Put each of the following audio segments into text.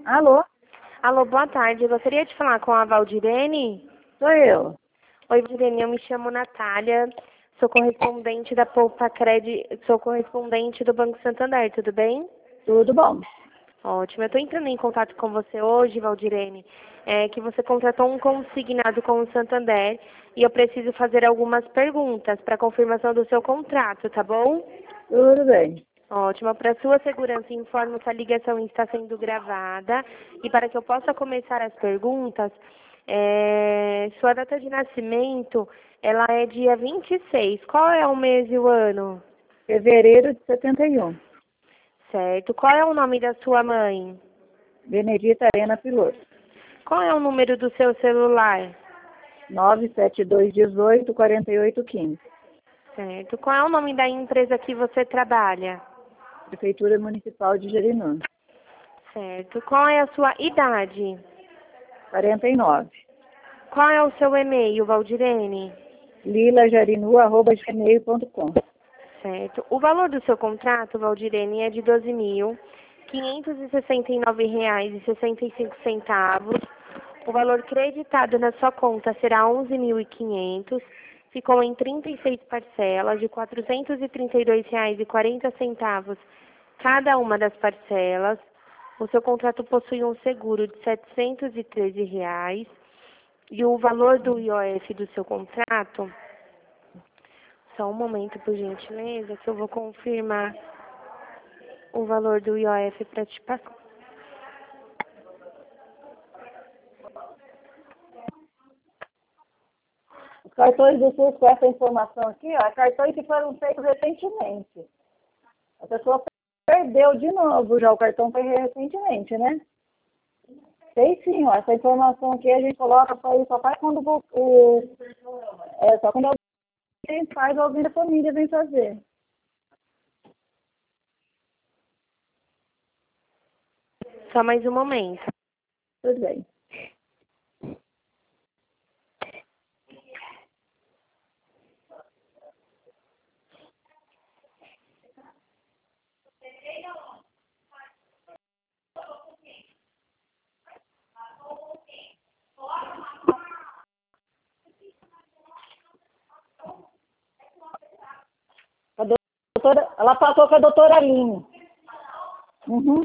Alô? Alô, boa tarde. Eu gostaria de falar com a Valdirene. Sou eu. Oi, Valdirene, eu me chamo Natália, sou correspondente da Poupa Cred, sou correspondente do Banco Santander, tudo bem? Tudo bom? Ótimo. Eu estou entrando em contato com você hoje, Valdirene, que você contratou um consignado com o Santander e eu preciso fazer algumas perguntas para confirmação do seu contrato, tá bom? Tudo bem. Ótimo. Para sua segurança, informo que a ligação está sendo gravada e para que eu possa começar as perguntas, sua data de nascimento, ela é dia 26. Qual é o mês e o ano? Fevereiro de 71. Certo. Qual é o nome da sua mãe? Benedita Arena Piloto. Qual é o número do seu celular? 97218-4815. Certo. Qual é o nome da empresa que você trabalha? Prefeitura Municipal de Jerinã. Certo. Qual é a sua idade? 49. Qual é o seu e-mail, Valdirene? lilajarinu@gmail.com. Certo. O valor do seu contrato, Valdirene, é de R$ 12.569,65. O valor creditado na sua conta será 11.500. Ficou em 36 parcelas de R$ 432,40 cada uma das parcelas. O seu contrato possui um seguro de R$ 713 e o valor do IOF do seu contrato. Só um momento, por gentileza, que eu vou confirmar o valor do IOF para te passar. Os cartões do SUS com essa informação aqui, ó, é cartões que foram feitos recentemente. A pessoa perdeu de novo já, o cartão foi recentemente, né? Sei sim, ó, essa informação aqui a gente coloca só faz quando só quando alguém faz ou alguém da família vem fazer. Só mais um momento. Tudo bem. A doutora, ela passou com a doutora Aline. Uhum.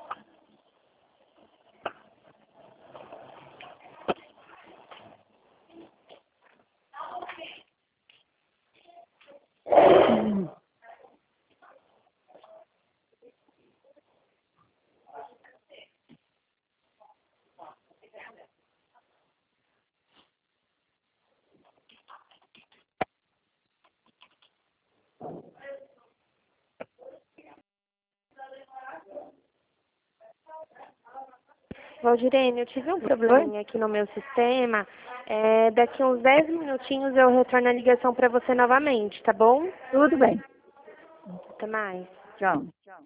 Valdirene, eu tive um probleminha aqui no meu sistema. Daqui uns 10 minutinhos eu retorno a ligação para você novamente, tá bom? Tudo bem. Até mais. Tchau.